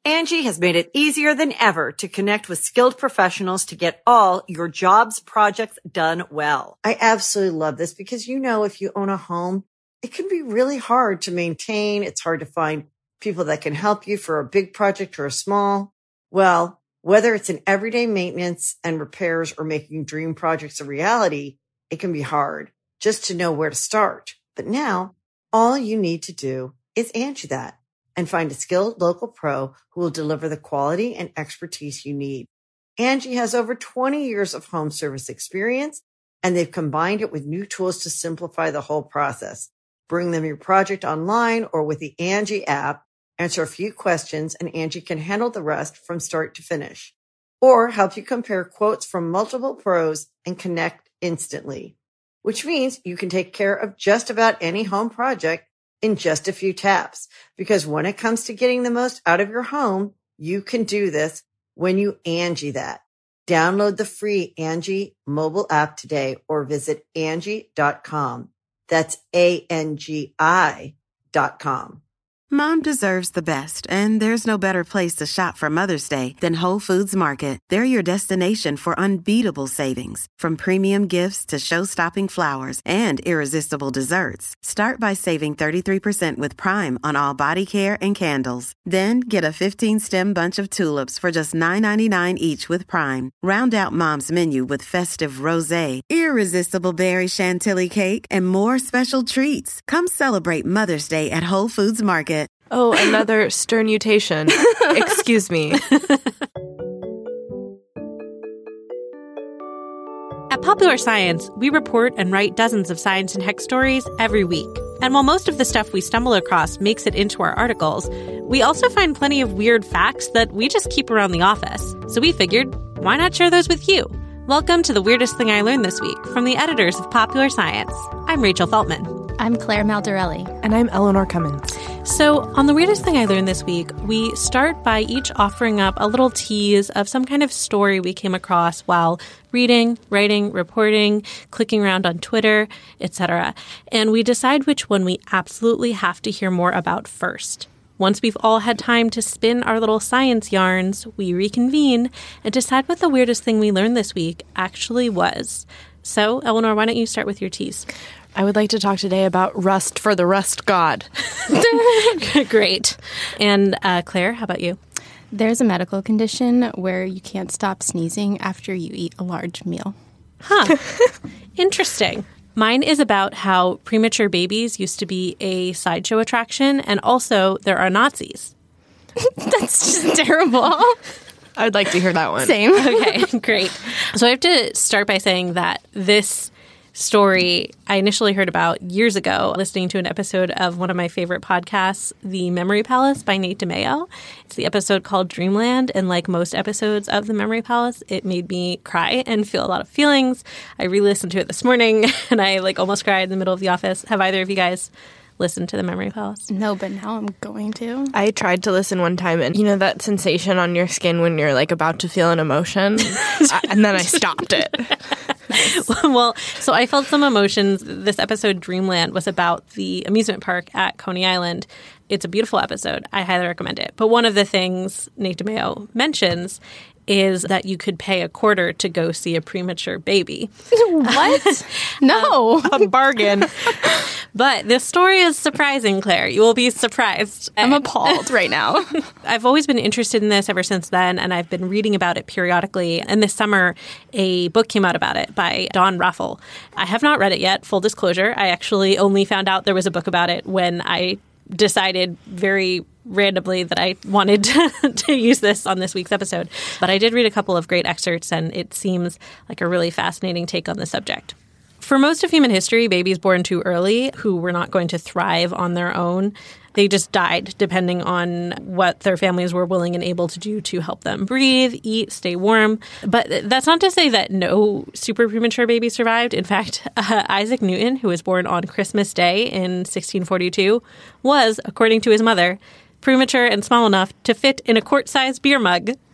Angie has made it easier than ever to connect with skilled professionals to get all your jobs projects done well. I absolutely love this because, if you own a home, it can be really hard to maintain. It's hard to find people that can help you for a big project or a small. Well, whether it's in everyday maintenance and repairs or making dream projects a reality, it can be hard just to know where to start. But now all you need to do is Angie that and find a skilled local pro who will deliver the quality and expertise you need. Angie has over 20 years of home service experience, and they've combined it with new tools to simplify the whole process. Bring them your project online or with the Angie app, answer a few questions, and Angie can handle the rest from start to finish. Or help you compare quotes from multiple pros and connect instantly, which means you can take care of just about any home project in just a few taps. Because when it comes to getting the most out of your home, you can do this when you Angie that. Download the free Angie mobile app today or visit Angie.com. That's ANGI.com. Mom deserves the best, and there's no better place to shop for Mother's Day than Whole Foods Market. They're your destination for unbeatable savings, from premium gifts to show-stopping flowers and irresistible desserts. Start by saving 33% with Prime on all body care and candles. Then get a 15-stem bunch of tulips for just $9.99 each with Prime. Round out Mom's menu with festive rosé, irresistible berry chantilly cake, and more special treats. Come celebrate Mother's Day at Whole Foods Market. Oh, another sternutation. Excuse me. At Popular Science, we report and write dozens of science and tech stories every week. And while most of the stuff we stumble across makes it into our articles, we also find plenty of weird facts that we just keep around the office. So we figured, why not share those with you? Welcome to The Weirdest Thing I Learned This Week from the editors of Popular Science. I'm Rachel Feltman. I'm Claire Maldarelli. And I'm Eleanor Cummins. So on The Weirdest Thing I Learned This Week, we start by each offering up a little tease of some kind of story we came across while reading, writing, reporting, clicking around on Twitter, etc. And we decide which one we absolutely have to hear more about first. Once we've all had time to spin our little science yarns, we reconvene and decide what the weirdest thing we learned this week actually was. So, Eleanor, why don't you start with your tease? I would like to talk today about rust for the rust god. Great. And Claire, how about you? There's a medical condition where you can't stop sneezing after you eat a large meal. Huh. Interesting. Mine is about how premature babies used to be a sideshow attraction, and also there are Nazis. That's just terrible. I'd like to hear that one. Same. Okay, great. So I have to start by saying that this story I initially heard about years ago, listening to an episode of one of my favorite podcasts, The Memory Palace by Nate DeMeo. It's the episode called Dreamland, and like most episodes of The Memory Palace, it made me cry and feel a lot of feelings. I re-listened to it this morning, and I almost cried in the middle of the office. Have either of you guys listened to The Memory Palace? No, but now I'm going to. I tried to listen one time, and you know that sensation on your skin when you're about to feel an emotion? And then I stopped it. Well, so I felt some emotions. This episode, Dreamland, was about the amusement park at Coney Island. It's a beautiful episode. I highly recommend it. But one of the things Nate DeMeo mentions is that you could pay $0.25 to go see a premature baby. What? No. A bargain. But this story is surprising, Claire. You will be surprised. I'm appalled right now. I've always been interested in this ever since then, and I've been reading about it periodically. And this summer, a book came out about it by Dawn Raffel. I have not read it yet, full disclosure. I actually only found out there was a book about it when I decided very randomly that I wanted to use this on this week's episode. But I did read a couple of great excerpts, and it seems like a really fascinating take on the subject. For most of human history, babies born too early who were not going to thrive on their own, they just died depending on what their families were willing and able to do to help them breathe, eat, stay warm. But that's not to say that no super premature baby survived. In fact, Isaac Newton, who was born on Christmas Day in 1642, was, according to his mother, premature and small enough to fit in a quart-sized beer mug.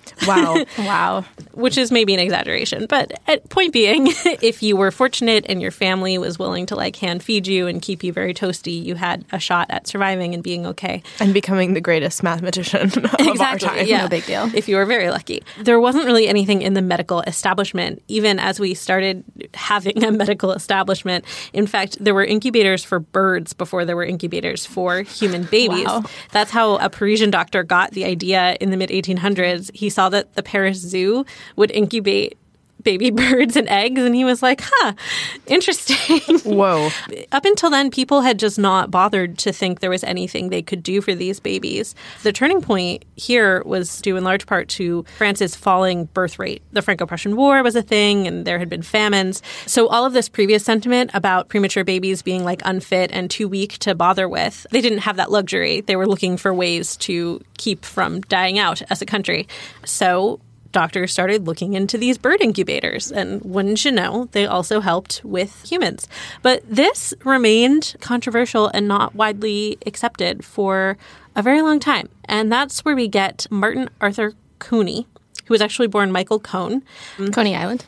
Wow. Wow. Which is maybe an exaggeration. But point being, if you were fortunate and your family was willing to like hand feed you and keep you very toasty, you had a shot at surviving and being okay. And becoming the greatest mathematician of our time. Yeah. No big deal. If you were very lucky. There wasn't really anything in the medical establishment, even as we started having a medical establishment. In fact, there were incubators for birds before there were incubators for human babies. Wow. That's how a Parisian doctor got the idea in the mid-1800s. He saw that the Paris Zoo would incubate baby birds and eggs, and he was like, interesting. Whoa. Up until then, people had just not bothered to think there was anything they could do for these babies. The turning point here was due in large part to France's falling birth rate. The Franco-Prussian War was a thing, and there had been famines. So all of this previous sentiment about premature babies being like unfit and too weak to bother with, they didn't have that luxury. They were looking for ways to keep from dying out as a country. So doctors started looking into these bird incubators, and wouldn't you know, they also helped with humans. But this remained controversial and not widely accepted for a very long time. And that's where we get Martin Arthur Cooney, who was actually born Michael Cohn. Coney Island?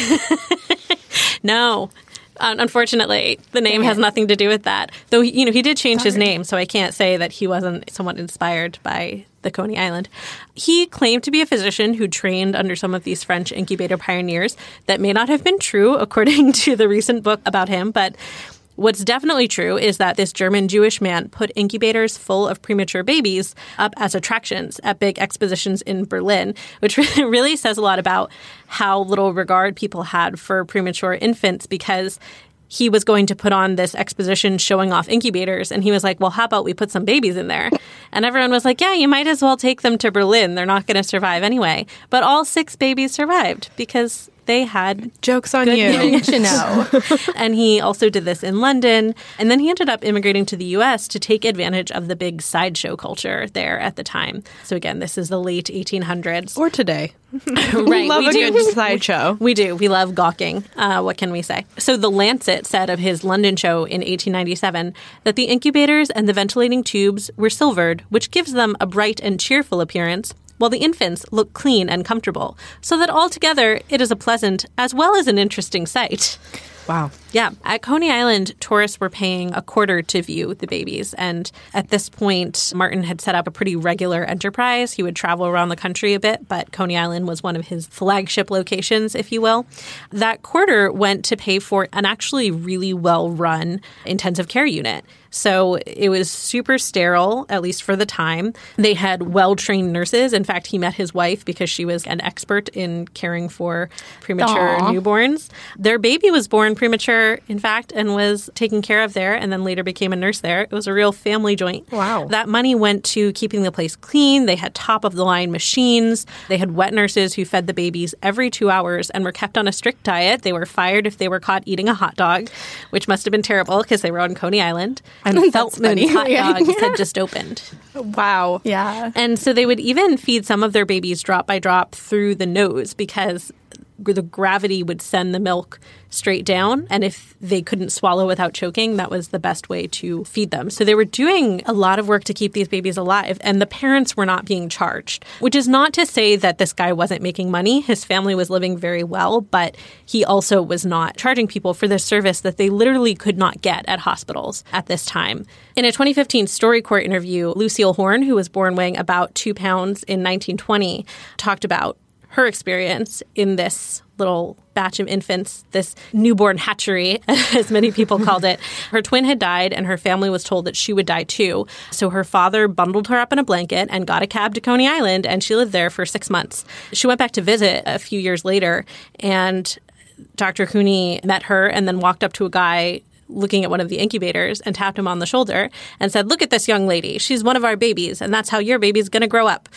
No. Unfortunately, the name has nothing to do with that. Though, he did change his name, so I can't say that he wasn't somewhat inspired by the Coney Island. He claimed to be a physician who trained under some of these French incubator pioneers. That may not have been true, according to the recent book about him, but what's definitely true is that this German Jewish man put incubators full of premature babies up as attractions at big expositions in Berlin, which really says a lot about how little regard people had for premature infants, because he was going to put on this exposition showing off incubators. And he was like, well, how about we put some babies in there? And everyone was like, yeah, you might as well take them to Berlin. They're not going to survive anyway. But all 6 babies survived because they had Jokes on good you. news. You know. And he also did this in London. And then he ended up immigrating to the U.S. to take advantage of the big sideshow culture there at the time. So again, this is the late 1800s. Or today. Right, Love we a do. good sideshow. We do. We love gawking. What can we say? So The Lancet said of his London show in 1897 that the incubators and the ventilating tubes were silvered, which gives them a bright and cheerful appearance, while the infants look clean and comfortable, so that altogether it is a pleasant as well as an interesting sight. Wow. Yeah. At Coney Island, tourists were paying a quarter to view the babies. And at this point, Martin had set up a pretty regular enterprise. He would travel around the country a bit, but Coney Island was one of his flagship locations, if you will. That quarter went to pay for an actually really well-run intensive care unit. So it was super sterile, at least for the time. They had well-trained nurses. In fact, he met his wife because she was an expert in caring for premature newborns. Their baby was born premature, in fact, and was taken care of there and then later became a nurse there. It was a real family joint. Wow. That money went to keeping the place clean. They had top-of-the-line machines. They had wet nurses who fed the babies every 2 hours and were kept on a strict diet. They were fired if they were caught eating a hot dog, which must have been terrible because they were on Coney Island. And Feltman's hot dogs had just opened. Wow. Yeah. And so they would even feed some of their babies drop by drop through the nose because the gravity would send the milk straight down. And if they couldn't swallow without choking, that was the best way to feed them. So they were doing a lot of work to keep these babies alive. And the parents were not being charged, which is not to say that this guy wasn't making money. His family was living very well, but he also was not charging people for this service that they literally could not get at hospitals at this time. In a 2015 StoryCorps interview, Lucille Horn, who was born weighing about 2 pounds in 1920, talked about her experience in this little batch of infants, this newborn hatchery, as many people called it. Her twin had died, and her family was told that she would die too. So her father bundled her up in a blanket and got a cab to Coney Island, and she lived there for 6 months. She went back to visit a few years later, and Dr. Cooney met her and then walked up to a guy looking at one of the incubators and tapped him on the shoulder and said, "Look at this young lady. She's one of our babies, and that's how your baby's going to grow up."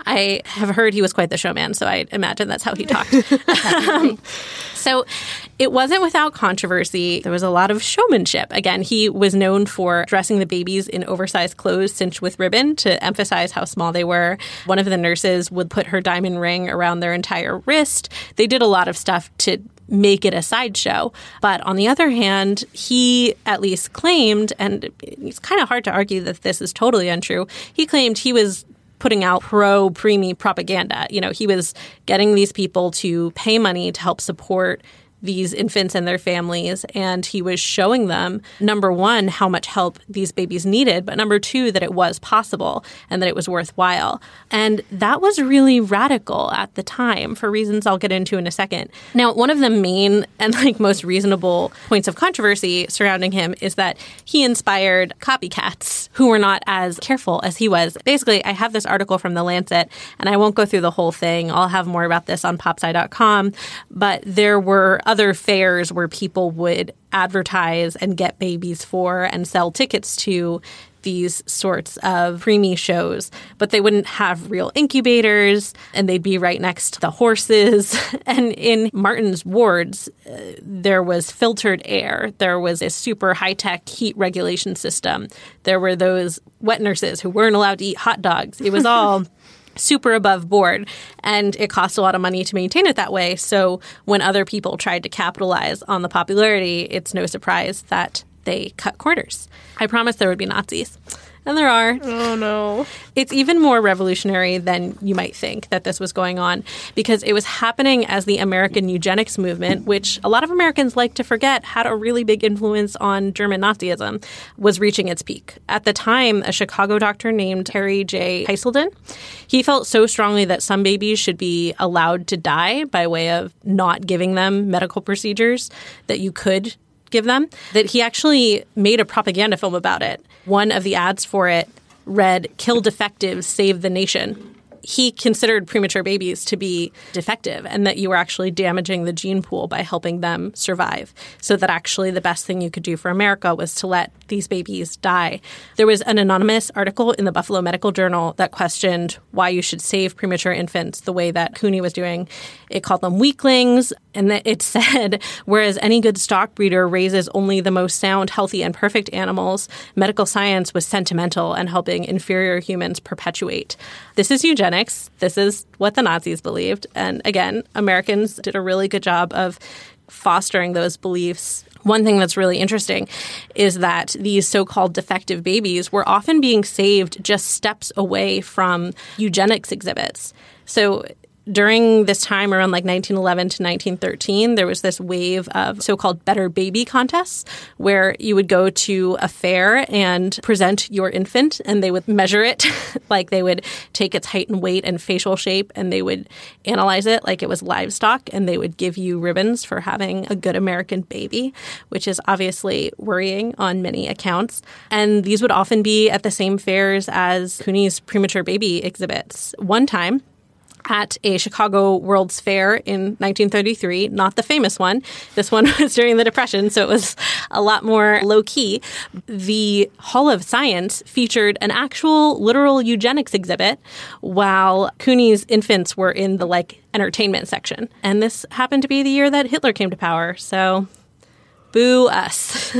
I have heard he was quite the showman, so I imagine that's how he talked. So it wasn't without controversy. There was a lot of showmanship. Again, he was known for dressing the babies in oversized clothes cinched with ribbon to emphasize how small they were. One of the nurses would put her diamond ring around their entire wrist. They did a lot of stuff to make it a sideshow. But on the other hand, he at least claimed, and it's kind of hard to argue that this is totally untrue, he claimed he was putting out pro-preemie propaganda. You know, he was getting these people to pay money to help support these infants and their families. And he was showing them, number one, how much help these babies needed, but number two, that it was possible and that it was worthwhile. And that was really radical at the time for reasons I'll get into in a second. Now, one of the main and most reasonable points of controversy surrounding him is that he inspired copycats who were not as careful as he was. Basically, I have this article from The Lancet, and I won't go through the whole thing. I'll have more about this on popsci.com, but there were other fairs where people would advertise and get babies for and sell tickets to these sorts of preemie shows, but they wouldn't have real incubators and they'd be right next to the horses. And in Martin's wards, there was filtered air. There was a super high-tech heat regulation system. There were those wet nurses who weren't allowed to eat hot dogs. It was all super above board, and it cost a lot of money to maintain it that way. So when other people tried to capitalize on the popularity, it's no surprise that they cut corners. I promised there would be Nazis. And there are. Oh, no. It's even more revolutionary than you might think that this was going on, because it was happening as the American eugenics movement, which a lot of Americans like to forget had a really big influence on German Nazism, was reaching its peak. At the time, a Chicago doctor named Harry J. Heselden, he felt so strongly that some babies should be allowed to die by way of not giving them medical procedures that you could give them, that he actually made a propaganda film about it. One of the ads for it read, "Kill defectives, save the nation." He considered premature babies to be defective and that you were actually damaging the gene pool by helping them survive. So that actually the best thing you could do for America was to let these babies die. There was an anonymous article in the Buffalo Medical Journal that questioned why you should save premature infants the way that Cooney was doing. It called them weaklings, and it said, whereas any good stock breeder raises only the most sound, healthy, and perfect animals, medical science was sentimental and helping inferior humans perpetuate. This is eugenics. This is what the Nazis believed. And again, Americans did a really good job of fostering those beliefs. One thing that's really interesting is that these so-called defective babies were often being saved just steps away from eugenics exhibits. So during this time, around 1911 to 1913, there was this wave of so-called better baby contests where you would go to a fair and present your infant and they would measure it. They would take its height and weight and facial shape and they would analyze it like it was livestock and they would give you ribbons for having a good American baby, which is obviously worrying on many accounts. And these would often be at the same fairs as Cooney's premature baby exhibits. One time, at a Chicago World's Fair in 1933, not the famous one. This one was during the Depression, so it was a lot more low-key. The Hall of Science featured an actual literal eugenics exhibit while Cooney's infants were in the entertainment section. And this happened to be the year that Hitler came to power, so boo us.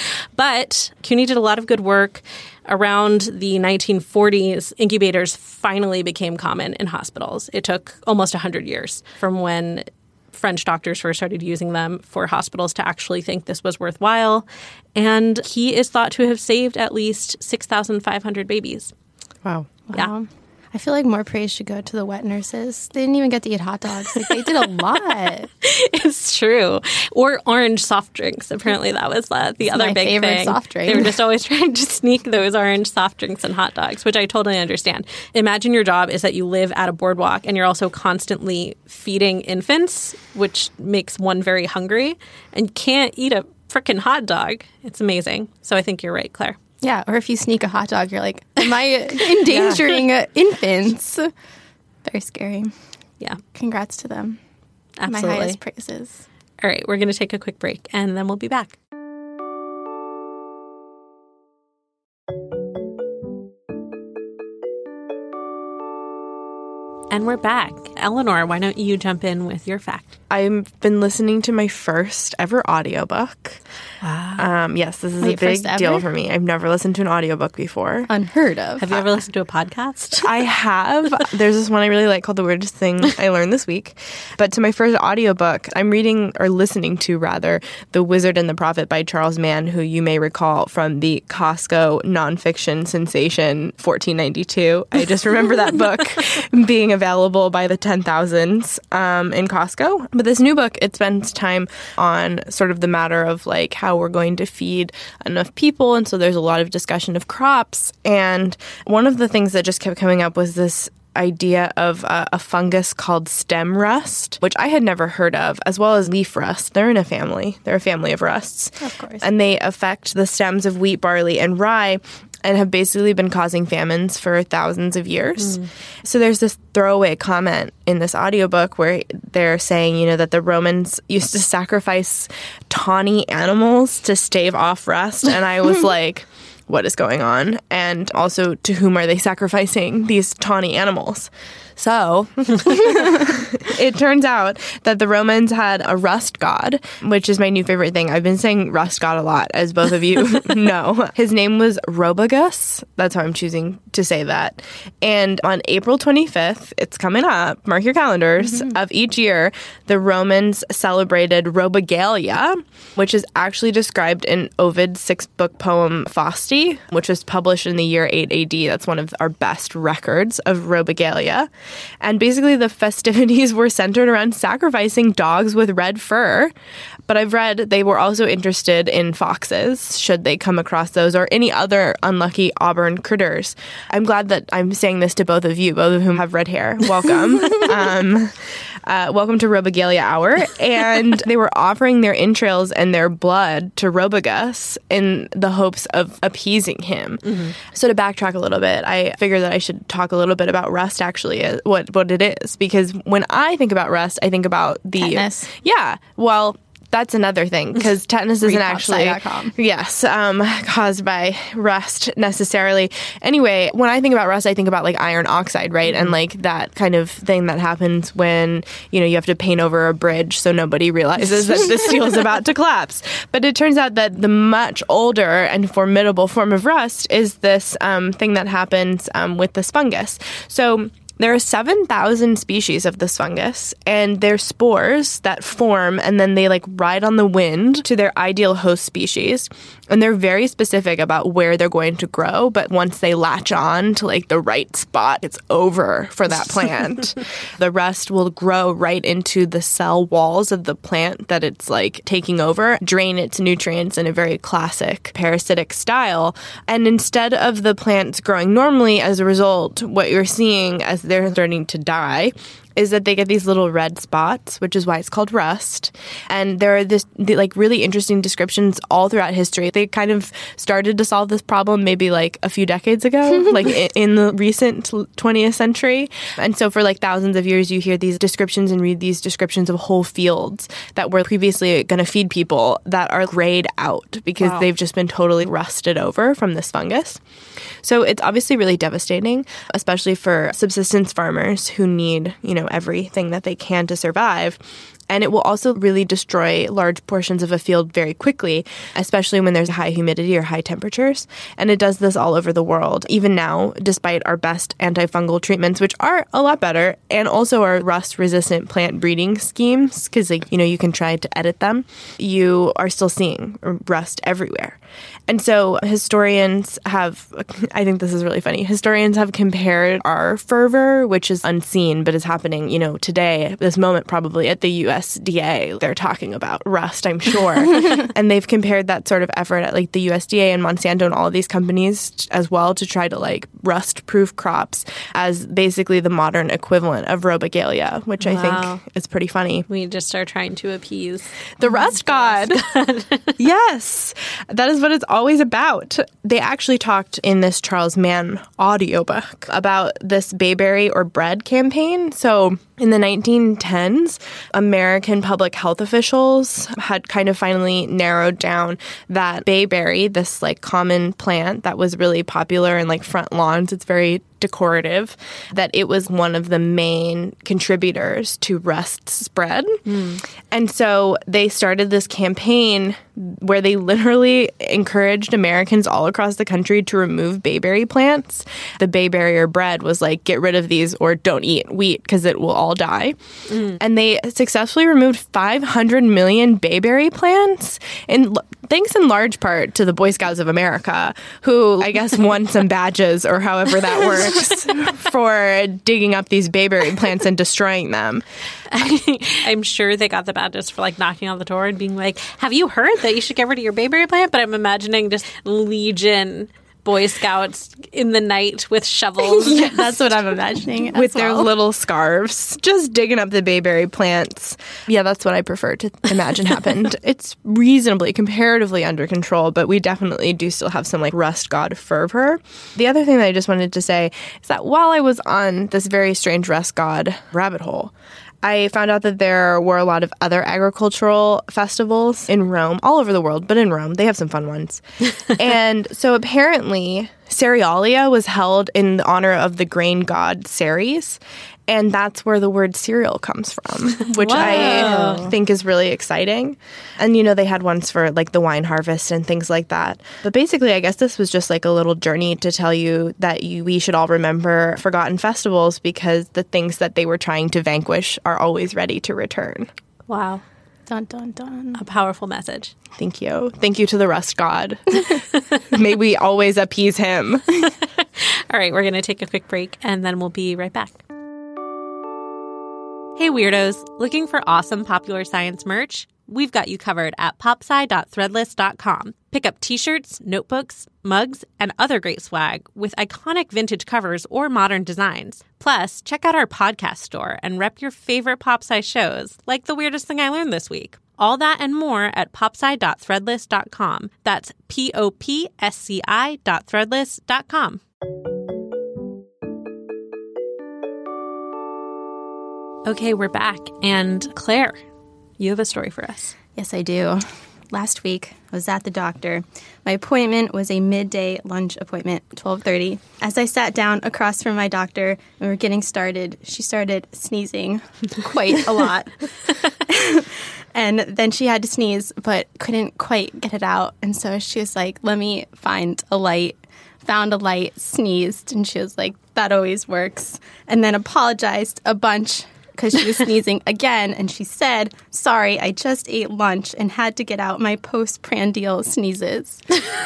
But Cooney did a lot of good work. Around the 1940s, incubators finally became common in hospitals. It took almost 100 years from when French doctors first started using them for hospitals to actually think this was worthwhile. And he is thought to have saved at least 6,500 babies. Wow. Yeah. I feel like more praise should go to the wet nurses. They didn't even get to eat hot dogs. They did a lot. It's true. Or orange soft drinks. Apparently that was the other big thing. My favorite soft drink. They were just always trying to sneak those orange soft drinks and hot dogs, which I totally understand. Imagine your job is that you live at a boardwalk and you're also constantly feeding infants, which makes one very hungry, and can't eat a freaking hot dog. It's amazing. So I think you're right, Claire. Yeah, or if you sneak a hot dog, you're like, am I endangering infants? Very scary. Yeah. Congrats to them. Absolutely. My highest praises. All right, we're going to take a quick break, and then we'll be back. And we're back. Eleanor, why don't you jump in with your fact? I've been listening to my first ever audiobook. Wow. Yes, this is a big deal for me. I've never listened to an audiobook before. Unheard of. Have you ever listened to a podcast? I have. There's this one I really like called The Weirdest Thing I Learned This Week. But to my first audiobook, I'm reading, or listening to rather, The Wizard and the Prophet by Charles Mann, who you may recall from the Costco nonfiction sensation 1492. I just remember that book being available by the 10,000s in Costco. But this new book, it spends time on sort of the matter of like how we're going to feed enough people. And so there's a lot of discussion of crops. And one of the things that just kept coming up was this idea of a fungus called stem rust, which I had never heard of, as well as leaf rust. They're in a family. They're a family of rusts. Of course. And they affect the stems of wheat, barley, and rye, and have basically been causing famines for thousands of years. So there's this throwaway comment in this audiobook where they're saying, you know, that the Romans used to sacrifice tawny animals to stave off rust. And I was like, what is going on? And also, to whom are they sacrificing these tawny animals? So it turns out that the Romans had a rust god, which is my new favorite thing. I've been saying rust god a lot, as both of you know. His name was Robagus. That's how I'm choosing to say that. And on April 25th, it's coming up, mark your calendars, of each year, the Romans celebrated Robagalia, which is actually described in Ovid's 6-book poem Fausti, which was published in the year 8 AD. That's one of our best records of Robagalia. And basically the festivities were centered around sacrificing dogs with red fur. But I've read they were also interested in foxes, should they come across those, or any other unlucky auburn critters. I'm glad that I'm saying this to both of you, both of whom have red hair. Welcome. Welcome to Robagalia Hour. And they were offering their entrails and their blood to Robagus in the hopes of appeasing him. So to backtrack a little bit, I figured that I should talk a little bit about rust, actually, what it is. Because when I think about rust, I think about the... Tetanus. Yeah. Well... That's another thing, because tetanus isn't actually, yes, caused by rust necessarily. Anyway, when I think about rust, I think about like iron oxide, right? And like that kind of thing that happens when, you know, you have to paint over a bridge so nobody realizes that the steel is about to collapse. But it turns out that the much older and formidable form of rust is this thing that happens with this fungus. So there are 7,000 species of this fungus, and they're spores that form, and then they like ride on the wind to their ideal host species. And they're very specific about where they're going to grow, but once they latch on to like the right spot, it's over for that plant. The rust will grow right into the cell walls of the plant that it's like taking over, drain its nutrients in a very classic parasitic style. And instead of the plants growing normally, as a result, what you're seeing as they're starting to die is that they get these little red spots, which is why it's called rust. And there are like really interesting descriptions all throughout history. They kind of started to solve this problem maybe like a few decades ago, like in the recent 20th century. And so for like thousands of years, you hear these descriptions and read these descriptions of whole fields that were previously going to feed people that are grayed out because they've just been totally rusted over from this fungus. So it's obviously really devastating, especially for subsistence farmers who need, you know, everything that they can to survive. And it will also really destroy large portions of a field very quickly, especially when there's high humidity or high temperatures. And it does this all over the world. Even now, despite our best antifungal treatments, which are a lot better, and also our rust-resistant plant breeding schemes, because like, you know, you can try to edit them, you are still seeing rust everywhere. And so historians have, I think this is really funny, historians have compared our fervor, which is unseen, but is happening, you know, today, this moment probably at the USDA. They're talking about rust, I'm sure. And they've compared that sort of effort at like the USDA and Monsanto and all of these companies as well to try to like rust-proof crops as basically the modern equivalent of Robagalia, which I think is pretty funny. We just are trying to appease the rust god. Yes, that is what it's always about. They actually talked in this Charles Mann audiobook about this bayberry or bread campaign. So in the 1910s, American public health officials had kind of finally narrowed down that bayberry, this like common plant that was really popular in like front lawns. It's very decorative that it was one of the main contributors to rust's spread. And so they started this campaign where they literally encouraged Americans all across the country to remove bayberry plants. The bayberry bread was like, get rid of these or don't eat wheat because it will all die. And they successfully removed 500 million bayberry plants, and thanks in large part to the Boy Scouts of America, who I guess won some badges or however that works for digging up these bayberry plants and destroying them. I'm sure they got the badges for like knocking on the door and being like, have you heard that you should get rid of your bayberry plant? But I'm imagining just legion Boy Scouts in the night with shovels. Yeah, that's what I'm imagining. With their little scarves, just digging up the bayberry plants. Yeah, that's what I prefer to imagine happened. It's reasonably, comparatively under control, but we definitely do still have some like rust god fervor. The other thing that I just wanted to say is that while I was on this very strange rust god rabbit hole, I found out that there were a lot of other agricultural festivals in Rome, all over the world, but in Rome. They have some fun ones. And so apparently Cerealia was held in the honor of the grain god Ceres. And that's where the word cereal comes from, which I think is really exciting. And, you know, they had ones for like the wine harvest and things like that. But basically, I guess this was just like a little journey to tell you that we should all remember forgotten festivals because the things that they were trying to vanquish are always ready to return. Wow. Dun, dun, dun. A powerful message. Thank you. Thank you to the rust god. May we always appease him. All right, we're going to take a quick break and then we'll be right back. Hey weirdos, looking for awesome popular science merch? We've got you covered at popsci.threadless.com. Pick up t-shirts, notebooks, mugs, and other great swag with iconic vintage covers or modern designs. Plus, check out our podcast store and rep your favorite PopSci shows, like The Weirdest Thing I Learned This Week. All that and more at popsci.threadless.com. That's popsci.threadless.com. Okay, we're back. And Claire, you have a story for us. Yes, I do. Last week, I was at the doctor. My appointment was a midday lunch appointment, 12:30. As I sat down across from my doctor and we were getting started, she started sneezing quite a lot. And then she had to sneeze, but couldn't quite get it out. And so she was like, let me find a light. Found a light, sneezed, and she was like, that always works. And then apologized a bunch because she was sneezing again. And she said, sorry, I just ate lunch and had to get out my postprandial sneezes.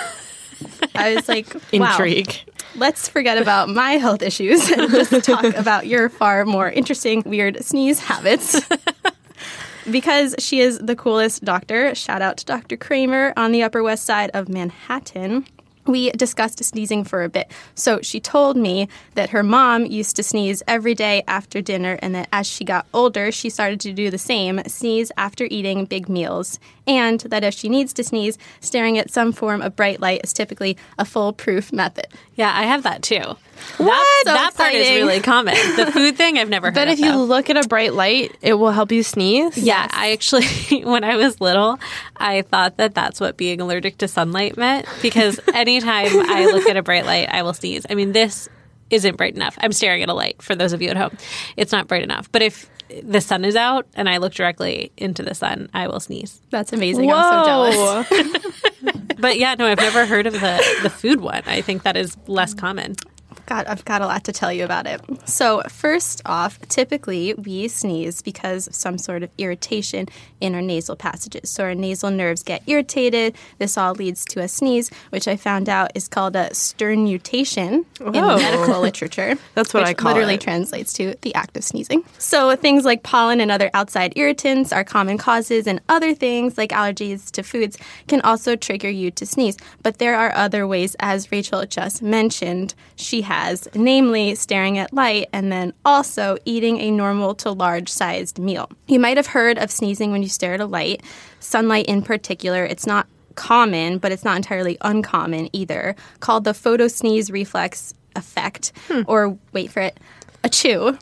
I was like, wow. Intrigue. Let's forget about my health issues and just talk about your far more interesting, weird sneeze habits. Because she is the coolest doctor, shout out to Dr. Kramer on the Upper West Side of Manhattan. We discussed sneezing for a bit. So she told me that her mom used to sneeze every day after dinner and that as she got older, she started to do the same, sneeze after eating big meals. And that if she needs to sneeze, staring at some form of bright light is typically a foolproof method. Yeah, I have that too. That part is really common. The food thing, I've never heard of. But if you look at a bright light, it will help you sneeze? Yeah, I actually, when I was little, I thought that that's what being allergic to sunlight meant. Because anytime I look at a bright light, I will sneeze. I mean, this isn't bright enough. I'm staring at a light, for those of you at home. It's not bright enough. But if the sun is out and I look directly into the sun, I will sneeze. That's amazing. Whoa. I'm so jealous. But yeah, no, I've never heard of the food one. I think that is less common. God, I've got a lot to tell you about it. So first off, typically we sneeze because of some sort of irritation in our nasal passages. So our nasal nerves get irritated. This all leads to a sneeze, which I found out is called a sternutation in medical literature. That's what I call it. Which literally translates to the act of sneezing. So things like pollen and other outside irritants are common causes, and other things like allergies to foods can also trigger you to sneeze. But there are other ways, as Rachel just mentioned, she has, namely staring at light and then also eating a normal to large-sized meal. You might have heard of sneezing when you stare at a light. Sunlight in particular, it's not common, but it's not entirely uncommon either, called the photosneeze reflex effect, or wait for it, ACHOO.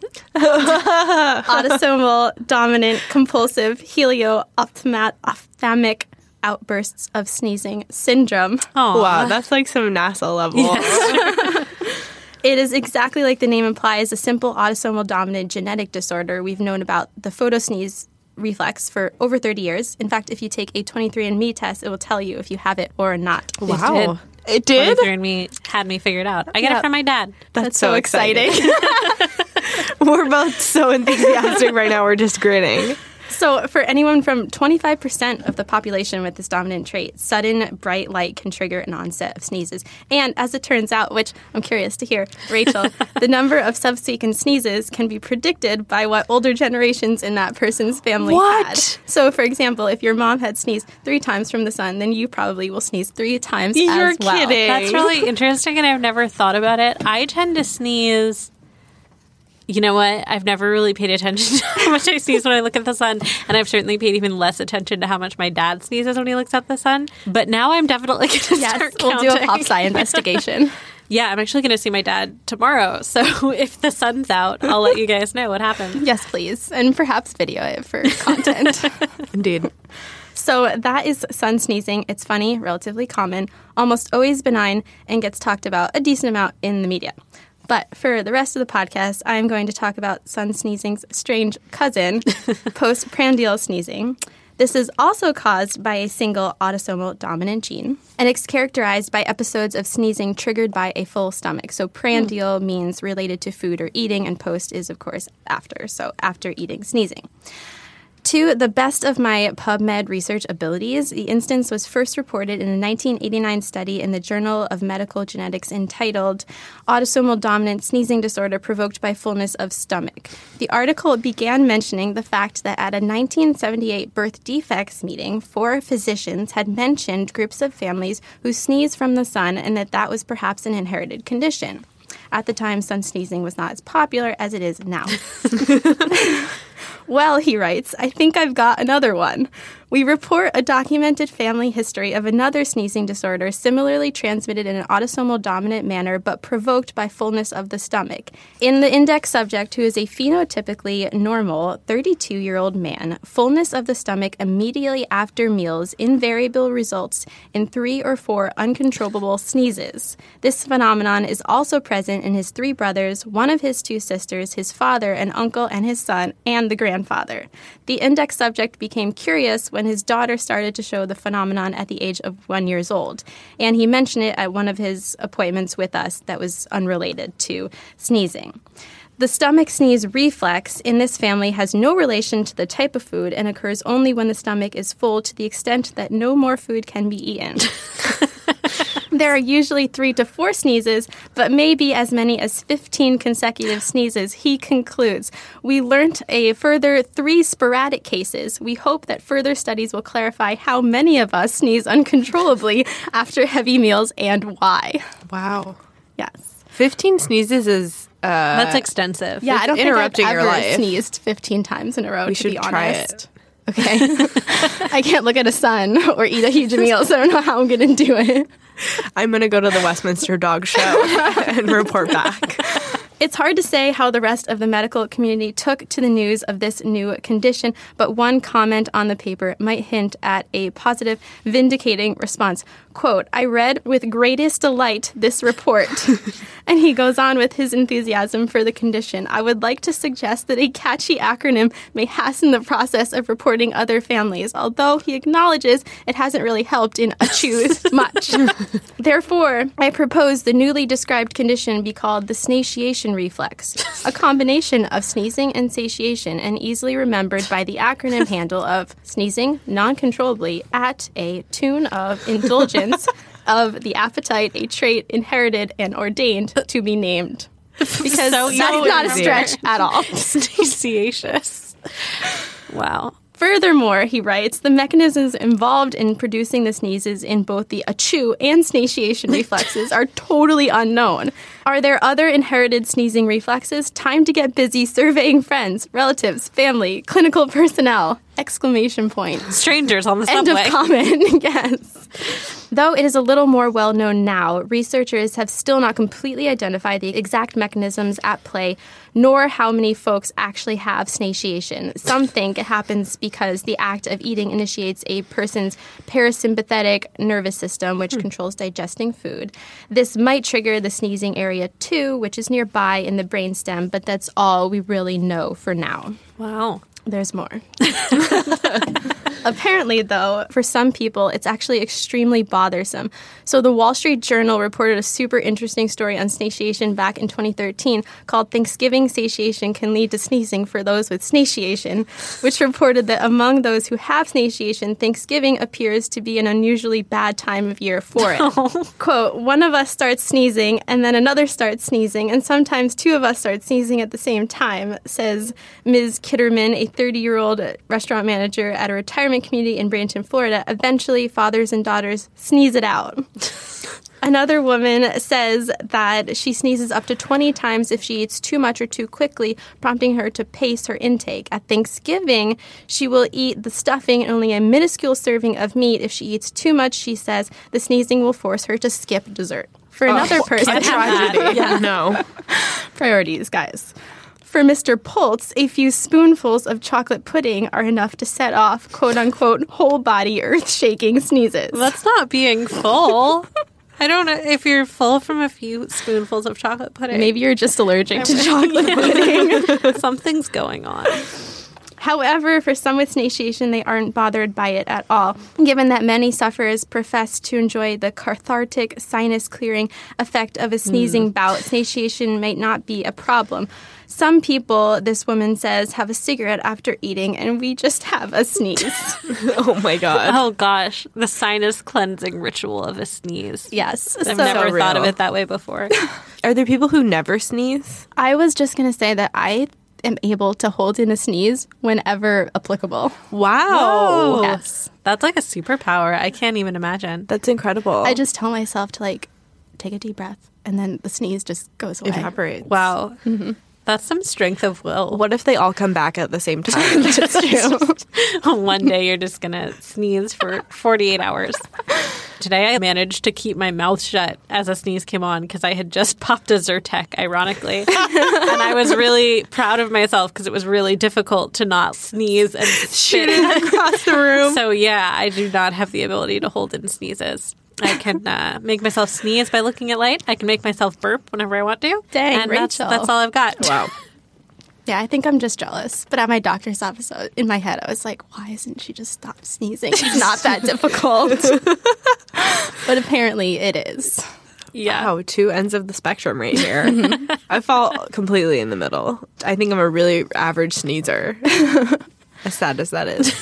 Autosomal dominant compulsive helio-ophthalmic outbursts of sneezing syndrome. Wow, that's like some NASA level. Yes. It is exactly like the name implies, a simple autosomal dominant genetic disorder. We've known about the photosneeze reflex for over 30 years. In fact, if you take a 23andMe test, it will tell you if you have it or not. Wow. It did? 23andMe had me figured out. I get it from my dad. That's so exciting. We're both so enthusiastic right now. We're just grinning. So for anyone from 25% of the population with this dominant trait, sudden bright light can trigger an onset of sneezes. And as it turns out, which I'm curious to hear, Rachel, the number of subsequent sneezes can be predicted by what older generations in that person's family had. So for example, if your mom had sneezed 3 times from the sun, then you probably will sneeze 3 times as well. You're kidding. That's really interesting, and I've never thought about it. I tend to sneeze... You know what? I've never really paid attention to how much I sneeze when I look at the sun, and I've certainly paid even less attention to how much my dad sneezes when he looks at the sun. But now I'm definitely going to start counting. We'll do a pop sci investigation. Yeah, I'm actually going to see my dad tomorrow. So if the sun's out, I'll let you guys know what happened. Yes, please. And perhaps video it for content. Indeed. So that is sun sneezing. It's funny, relatively common, almost always benign, and gets talked about a decent amount in the media. But for the rest of the podcast, I'm going to talk about sun sneezing's strange cousin, postprandial sneezing. This is also caused by a single autosomal dominant gene, and it's characterized by episodes of sneezing triggered by a full stomach. So prandial means related to food or eating, and post is, of course, after. So after eating, sneezing. To the best of my PubMed research abilities, the instance was first reported in a 1989 study in the Journal of Medical Genetics entitled Autosomal Dominant Sneezing Disorder Provoked by Fullness of Stomach. The article began mentioning the fact that at a 1978 birth defects meeting, 4 physicians had mentioned groups of families who sneeze from the sun and that was perhaps an inherited condition. At the time, sun sneezing was not as popular as it is now. Well, he writes, I think I've got another one. We report a documented family history of another sneezing disorder similarly transmitted in an autosomal dominant manner but provoked by fullness of the stomach. In the index subject, who is a phenotypically normal 32-year-old man, fullness of the stomach immediately after meals invariably results in 3 or 4 uncontrollable sneezes. This phenomenon is also present in his 3 brothers, one of his 2 sisters, his father, an uncle, and his son, and the grandfather. The index subject became curious when his daughter started to show the phenomenon at the age of 1 year old. And he mentioned it at one of his appointments with us that was unrelated to sneezing. The stomach sneeze reflex in this family has no relation to the type of food and occurs only when the stomach is full to the extent that no more food can be eaten. There are usually 3 to 4 sneezes, but maybe as many as 15 consecutive sneezes, he concludes. We learnt a further 3 sporadic cases. We hope that further studies will clarify how many of us sneeze uncontrollably after heavy meals and why. Wow. Yes. 15 sneezes is... That's extensive. Yeah, I don't interrupting think I've your ever life. sneezed 15 times in a row, We to be should try honest. it. Okay. I can't look at a sun or eat a huge meal, so I don't know how I'm going to do it. I'm going to go to the Westminster Dog Show and report back. It's hard to say how the rest of the medical community took to the news of this new condition, but one comment on the paper might hint at a positive, vindicating response. Quote, I read with greatest delight this report. And he goes on with his enthusiasm for the condition. I would like to suggest that a catchy acronym may hasten the process of reporting other families, although he acknowledges it hasn't really helped in Achooth much. Therefore, I propose the newly described condition be called the snatiation reflex, a combination of sneezing and satiation, and easily remembered by the acronym handle of sneezing non-controllably at a tune of indulgence of the appetite, a trait inherited and ordained to be named. Because that's not a stretch at all. Snatiaceous. Wow. Furthermore, he writes, the mechanisms involved in producing the sneezes in both the achoo and snatiation reflexes are totally unknown. Are there other inherited sneezing reflexes? Time to get busy surveying friends, relatives, family, clinical personnel! Exclamation point. Strangers on the End subway. of comment, yes. Though it is a little more well-known now, researchers have still not completely identified the exact mechanisms at play, nor how many folks actually have snatiation. Some think it happens because the act of eating initiates a person's parasympathetic nervous system, which controls digesting food. This might trigger the sneezing area area 2, which is nearby in the brainstem, but that's all we really know for now. Wow. There's more. Apparently, though, for some people, it's actually extremely bothersome. So the Wall Street Journal reported a super interesting story on snatiation back in 2013 called Thanksgiving Satiation Can Lead to Sneezing for Those with Snatiation, which reported that among those who have snatiation, Thanksgiving appears to be an unusually bad time of year for it. Quote, one of us starts sneezing, and then another starts sneezing, and sometimes two of us start sneezing at the same time, says Ms. Kitterman, a 30-year-old restaurant manager at a retirement community in Bradenton, Florida. Eventually, fathers and daughters sneeze it out. Another woman says that she sneezes up to 20 times if she eats too much or too quickly, prompting her to pace her intake. At Thanksgiving, she will eat the stuffing and only a minuscule serving of meat. If she eats too much, she says, the sneezing will force her to skip dessert. For another person, a tragedy. Yeah. No. Priorities, guys. For Mr. Pultz, a few spoonfuls of chocolate pudding are enough to set off, quote-unquote, whole-body earth-shaking sneezes. That's not being full. I don't know if you're full from a few spoonfuls of chocolate pudding. Maybe you're just allergic to chocolate pudding. Something's going on. However, for some with snatiation, they aren't bothered by it at all, given that many sufferers profess to enjoy the cathartic sinus-clearing effect of a sneezing bout. Snatiation might not be a problem. Some people, this woman says, have a cigarette after eating, and we just have a sneeze. Oh, my God. Oh, gosh. The sinus cleansing ritual of a sneeze. Yes. I've never thought of it that way before. Are there people who never sneeze? I was just going to say that I am able to hold in a sneeze whenever applicable. Wow. Whoa. Yes. That's like a superpower. I can't even imagine. That's incredible. I just tell myself to, take a deep breath, and then the sneeze just goes away. Evaporates. Wow. Mm-hmm. That's some strength of will. What if they all come back at the same time? That's true. One day you're just going to sneeze for 48 hours. Today I managed to keep my mouth shut as a sneeze came on because I had just popped a Zyrtec, ironically. And I was really proud of myself because it was really difficult to not sneeze and spit across the room. So yeah, I do not have the ability to hold in sneezes. I can make myself sneeze by looking at light. I can make myself burp whenever I want to. Dang, and Rachel. That's all I've got. Wow. Yeah, I think I'm just jealous. But at my doctor's office, in my head, I was like, why isn't she just stop sneezing? It's not that difficult. But apparently it is. Yeah. Wow, two ends of the spectrum right here. I fall completely in the middle. I think I'm a really average sneezer. As sad as that is.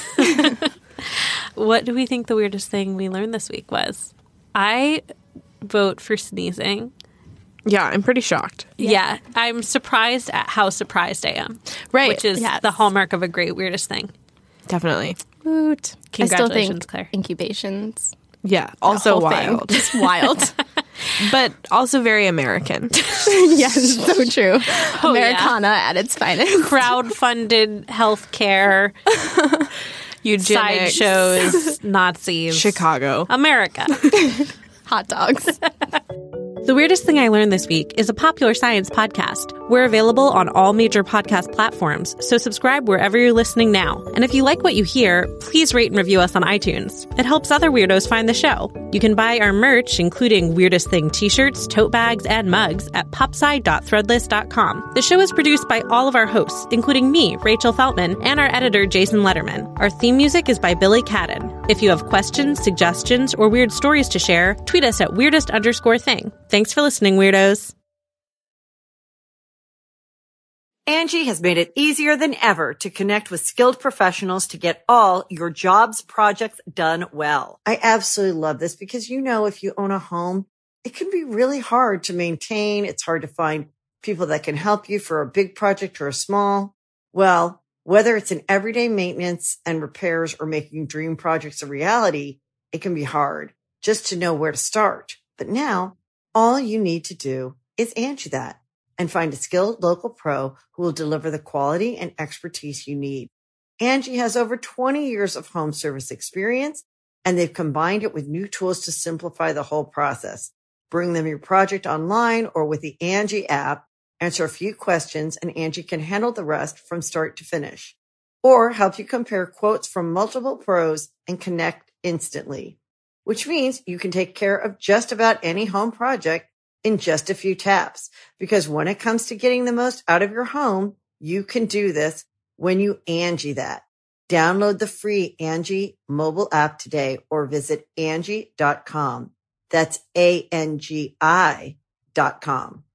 What do we think the weirdest thing we learned this week was? I vote for sneezing. Yeah, I'm pretty shocked. Yeah. I'm surprised at how surprised I am. Right. Which is the hallmark of a great weirdest thing. Definitely. Woot. Congratulations, I still think Claire. Incubations. Yeah, also wild. Just wild. But also very American. Yes, so true. Americana at its finest. Crowdfunded healthcare, Eugenics, sideshows, Nazis, Chicago, America, hot dogs. The Weirdest Thing I Learned This Week is a Popular Science podcast. We're available on all major podcast platforms, so subscribe wherever you're listening now. And if you like what you hear, please rate and review us on iTunes. It helps other weirdos find the show. You can buy our merch, including Weirdest Thing t-shirts, tote bags, and mugs at popsci.threadless.com. The show is produced by all of our hosts, including me, Rachel Feltman, and our editor, Jason Letterman. Our theme music is by Billy Cadden. If you have questions, suggestions, or weird stories to share, tweet us at weirdest_thing. Thanks for listening, weirdos. Angie has made it easier than ever to connect with skilled professionals to get all your jobs projects done well. I absolutely love this because, if you own a home, it can be really hard to maintain. It's hard to find people that can help you for a big project or a small. Well, whether it's in everyday maintenance and repairs or making dream projects a reality, it can be hard just to know where to start. But now, all you need to do is Angie that and find a skilled local pro who will deliver the quality and expertise you need. Angie has over 20 years of home service experience, and they've combined it with new tools to simplify the whole process. Bring them your project online or with the Angie app, answer a few questions, and Angie can handle the rest from start to finish. Or help you compare quotes from multiple pros and connect instantly. Which means you can take care of just about any home project in just a few taps. Because when it comes to getting the most out of your home, you can do this when you Angie that. Download the free Angie mobile app today or visit Angie.com. That's ANGI.com.